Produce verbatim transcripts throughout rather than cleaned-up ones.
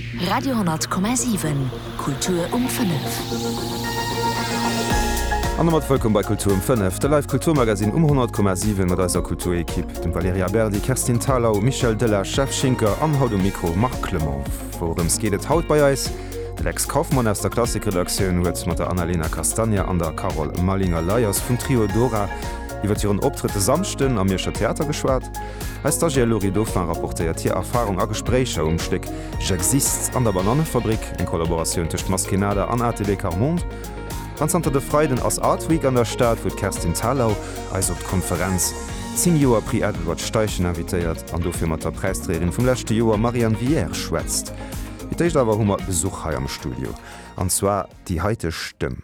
Radio hundert Komma sieben Kultur um fünf. Anmat vollkom bei Kultur um fünf, der Live-Kulturmagasin um hundert Komma sieben mat aiser Kulturekipp, dem Valeria Berdi, Kerstin Thalau, Michel Deller, Chefschinker, an Haut um Mikro, Marc Clement. Vorums geht haut bei eis. Lex Kaufmann aus der Klassikredaktion huet mat der Annalena Castagna an der Carol Mallinger Leiers vun Trio Dora iwwer ihren Optritte samchten am Mirscher Theater geschwart. Als Stagiaire Lori Dauphin rapportiert hier Erfahrung a Gesprächer umsteck J'existe an der Bananenfabrik in Kollaboration zwischen Maskenada an A T V Carmond. Anzanter de Freiden ass Art Week an der Stadt wot Kerstin Thalau als op d Konferenz zehn Joer Pri Edward Steichen invitéiert an dofir mat der Preisträgerin vum letzte Joer Marianne Vier schwätzt. Itéich dawer hummer Besuch hai am Studio. Anzwa die heite Stimm.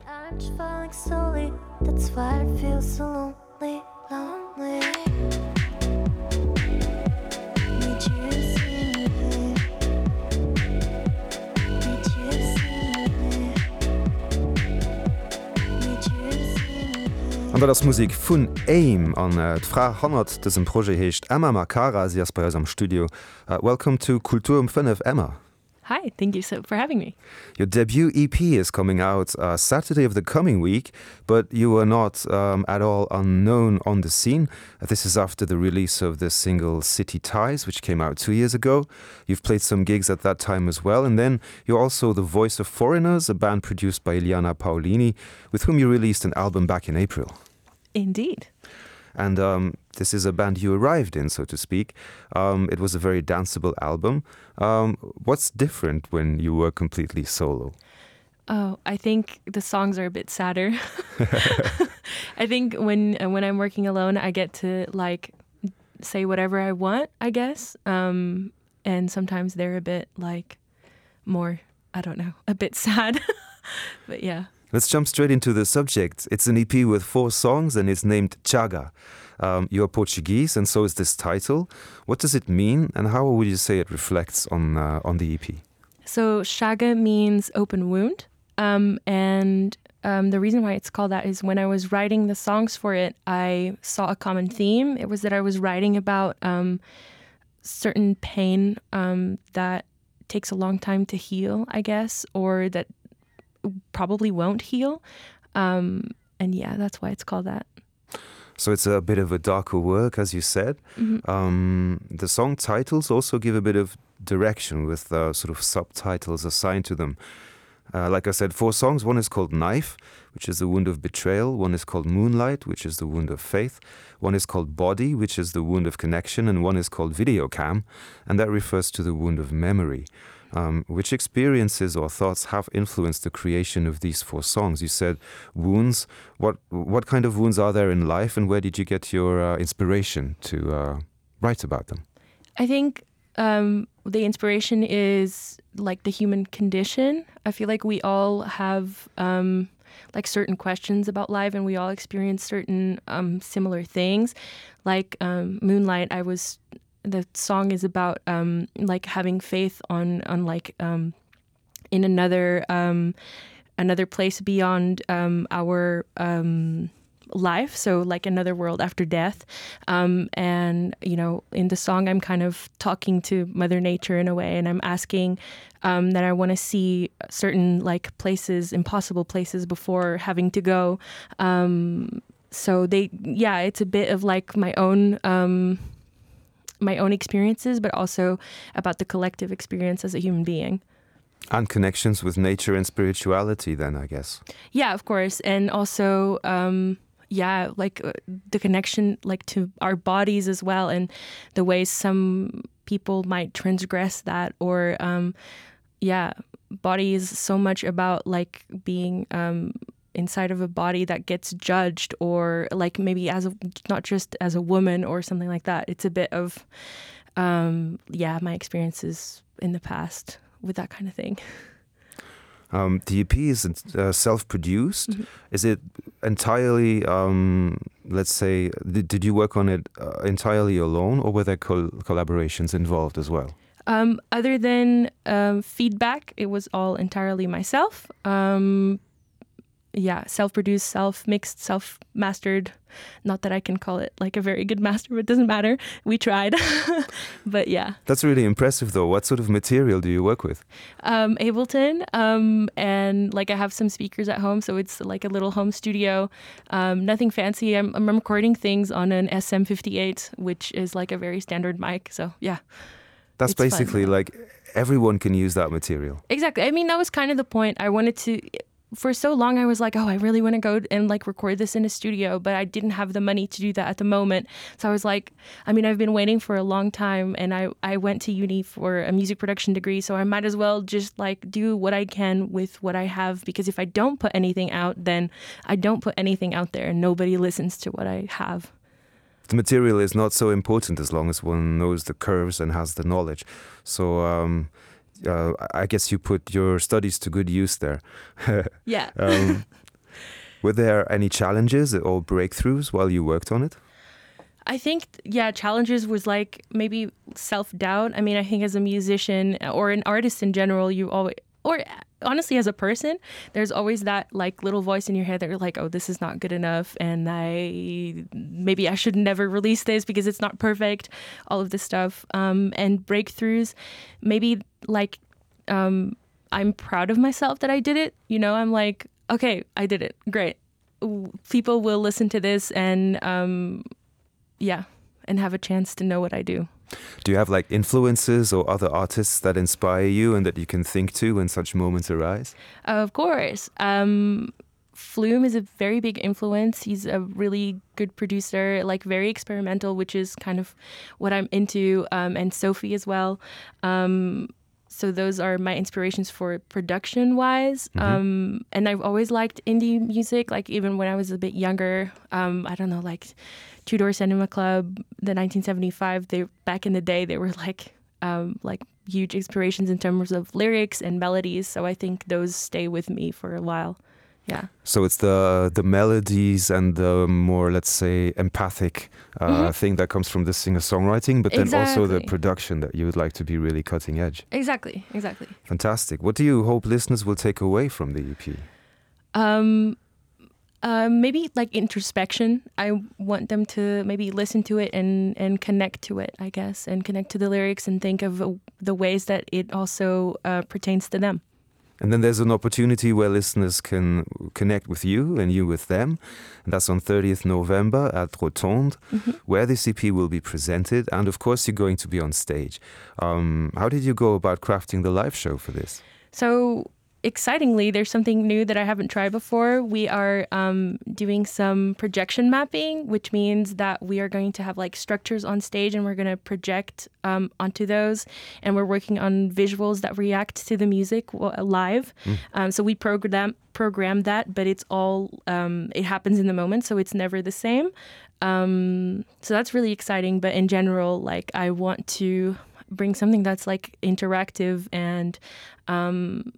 An das Musik vun Aim an äh, d'Fra hundert dess em Pro hecht Emma Makara, sie ass bei uns am Studio. Uh, welcome to Kultur um fünf, Emma. Hi, thank you so for having me. Your debut E P is coming out uh, Saturday of the coming week, but you are not um, at all unknown on the scene. Uh, this is after the release of the single City Ties, which came out two years ago. You've played some gigs at that time as well, and then you're also the voice of Foreigners, a band produced by Iliana Paolini, with whom you released an album back in April. Indeed. And um, this is a band you arrived in, so to speak. Um, it was a very danceable album. Um, what's different when you were completely solo? Oh, I think the songs are a bit sadder. I think when uh, when I'm working alone, I get to like say whatever I want, I guess. Um, and sometimes they're a bit like more, I don't know, a bit sad. But yeah. Let's jump straight into the subject. It's an E P with four songs and it's named Chaga. Um, you're Portuguese and so is this title. What does it mean and how would you say it reflects on uh, on the E P? So Chaga means open wound. Um, and um, the reason why it's called that is when I was writing the songs for it, I saw a common theme. It was that I was writing about um, certain pain um, that takes a long time to heal, I guess, or that probably won't heal. Um, and yeah, that's why it's called that. So it's a bit of a darker work, as you said. Mm-hmm. Um, the song titles also give a bit of direction with uh, sort of subtitles assigned to them. Uh, like I said, four songs. One is called Knife, which is the wound of betrayal. One is called Moonlight, which is the wound of faith. One is called Body, which is the wound of connection. And one is called Videocam, and that refers to the wound of memory. Um, which experiences or thoughts have influenced the creation of these four songs? You said wounds. What what kind of wounds are there in life, and where did you get your uh, inspiration to uh, write about them? I think um, the inspiration is like the human condition. I feel like we all have um, like certain questions about life, and we all experience certain um, similar things. Like um, Moonlight, I was. The song is about um, like having faith on on like um, in another um, another place beyond um, our um, life, so like another world after death. Um, and you know, in the song, I'm kind of talking to Mother Nature in a way, and I'm asking um, that I want to see certain like places, impossible places, before having to go. Um, so they, yeah, it's a bit of like my own. Um, my own experiences, but also about the collective experience as a human being. And connections with nature and spirituality then, I guess. Yeah, of course. And also, um, yeah, like uh, the connection like to our bodies as well, and the ways some people might transgress that, or um, yeah, body is so much about like being um, inside of a body that gets judged, or like maybe as a, not just as a woman or something like that. It's a bit of, um, yeah, my experiences in the past with that kind of thing. Um, the E P is uh, self-produced. Mm-hmm. Is it entirely, um, let's say, did, did you work on it uh, entirely alone, or were there col- collaborations involved as well? Um, other than um, feedback, it was all entirely myself. Um, yeah, self-produced, self-mixed, self-mastered. Not that I can call it like a very good master, but it doesn't matter. We tried. But yeah. That's really impressive though. What sort of material do you work with? Um, Ableton. Um, and like I have some speakers at home, so it's like a little home studio. Um, nothing fancy. I'm, I'm recording things on an S M fifty-eight, which is like a very standard mic. So yeah. That's it's basically fun. like everyone can use that material. Exactly. I mean, that was kind of the point. I wanted to... For so long, I was like, oh, I really want to go and like record this in a studio, but I didn't have the money to do that at the moment. So I was like, I mean, I've been waiting for a long time, and I, I went to uni for a music production degree, so I might as well just like do what I can with what I have, because if I don't put anything out, then I don't put anything out there and nobody listens to what I have. The material is not so important as long as one knows the curves and has the knowledge. So um, uh, I guess you put your studies to good use there. Yeah. um, were there any challenges or breakthroughs while you worked on it? I think, yeah, challenges was like maybe self-doubt. I mean, I think as a musician or an artist in general, you always, or honestly as a person, there's always that like little voice in your head that you're like, oh, this is not good enough, and I maybe I should never release this because it's not perfect, all of this stuff. Um, and breakthroughs, maybe like um, I'm proud of myself that I did it. You know, I'm like, okay, I did it. Great. People will listen to this and um, yeah, and have a chance to know what I do. Do you have like influences or other artists that inspire you and that you can think to when such moments arise? Uh, of course. Um, Flume is a very big influence. He's a really good producer, like very experimental, which is kind of what I'm into, um, and Sophie as well. Um, so those are my inspirations for production-wise. Mm-hmm. Um, and I've always liked indie music, like even when I was a bit younger. Um, I don't know, like Two Door Cinema Club, the nineteen seventy-five, they back in the day, they were like um, like huge inspirations in terms of lyrics and melodies. So I think those stay with me for a while. Yeah. So it's the the melodies and the more, let's say, empathic uh, mm-hmm. thing that comes from the singer-songwriting, but then exactly. also the production that you would like to be really cutting edge. Exactly, exactly. Fantastic. What do you hope listeners will take away from the E P? Um, uh, maybe like introspection. I want them to maybe listen to it and, and connect to it, I guess, and connect to the lyrics and think of uh, the ways that it also uh, pertains to them. And then there's an opportunity where listeners can connect with you and you with them. And that's on thirtieth November at Rotonde, mm-hmm. where this E P will be presented. And of course, you're going to be on stage. Um, how did you go about crafting the live show for this? So excitingly, there's something new that I haven't tried before. We are um, doing some projection mapping, which means that we are going to have like structures on stage and we're going to project um, onto those. And we're working on visuals that react to the music live. Mm. Um, so we program program that, but it's all, um, it happens in the moment. So it's never the same. Um, so that's really exciting. But in general, like I want to bring something that's like interactive and um,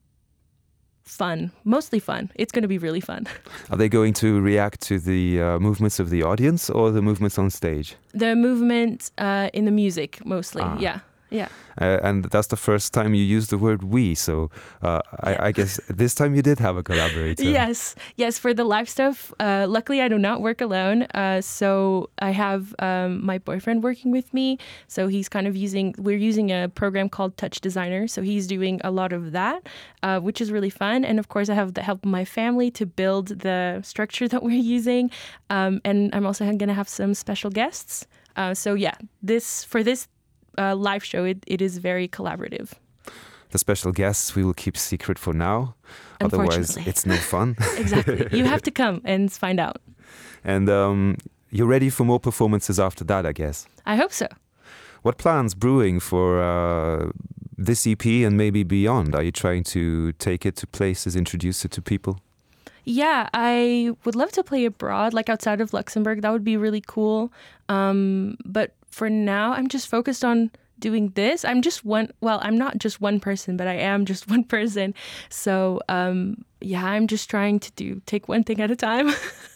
fun, mostly fun. It's going to be really fun. Are they going to react to the uh, movements of the audience or the movements on stage? The movement uh, in the music, mostly. Ah. Yeah. Yeah. Uh, and that's the first time you used the word we. So uh, I, I guess this time you did have a collaborator. Yes. Yes. For the live stuff, uh, luckily I do not work alone. Uh, so I have um, my boyfriend working with me. So he's kind of using, we're using a program called Touch Designer. So he's doing a lot of that, uh, which is really fun. And of course I have the help of my family to build the structure that we're using. Um, and I'm also going to have some special guests. Uh, so yeah, this for this Uh, live show, it, it is very collaborative. The special guests we will keep secret for now. Otherwise, it's no fun. Exactly. You have to come and find out. And um, you're ready for more performances after that, I guess. I hope so. What plans brewing for uh, this E P and maybe beyond? Are you trying to take it to places, introduce it to people? Yeah, I would love to play abroad, like outside of Luxembourg. That would be really cool. Um, but for now, I'm just focused on doing this. I'm just one, well, I'm not just one person, but I am just one person. So um, yeah, I'm just trying to do, take one thing at a time.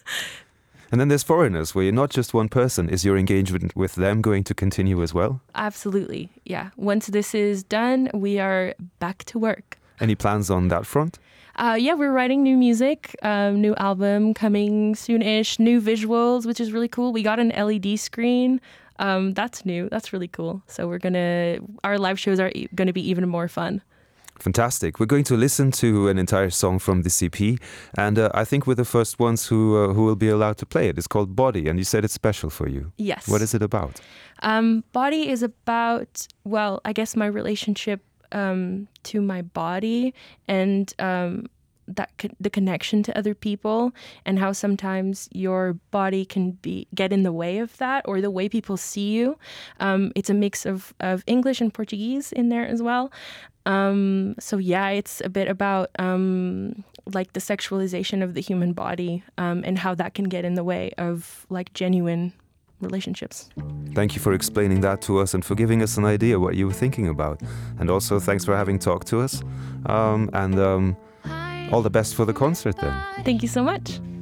And then there's foreigners where you're not just one person. Is your engagement with them going to continue as well? Absolutely. Yeah. Once this is done, we are back to work. Any plans on that front? Uh, yeah, we're writing new music, um, new album coming soon-ish, new visuals, which is really cool. We got an L E D screen. Um, that's new. That's really cool. So we're gonna, our live shows are e- gonna be even more fun. Fantastic. We're going to listen to an entire song from the C P, and uh, I think we're the first ones who uh, who will be allowed to play it. It's called Body, and you said it's special for you. Yes. What is it about? Um, Body is about, well, I guess my relationship um, to my body and um, that co- the connection to other people, and how sometimes your body can be get in the way of that, or the way people see you. Um, it's a mix of, of English and Portuguese in there as well. Um, so yeah, it's a bit about um, like the sexualization of the human body um, and how that can get in the way of like genuine relationships. Thank you for explaining that to us and for giving us an idea what you were thinking about. And also thanks for having talked to us. Um, and um, all the best for the concert then. Thank you so much.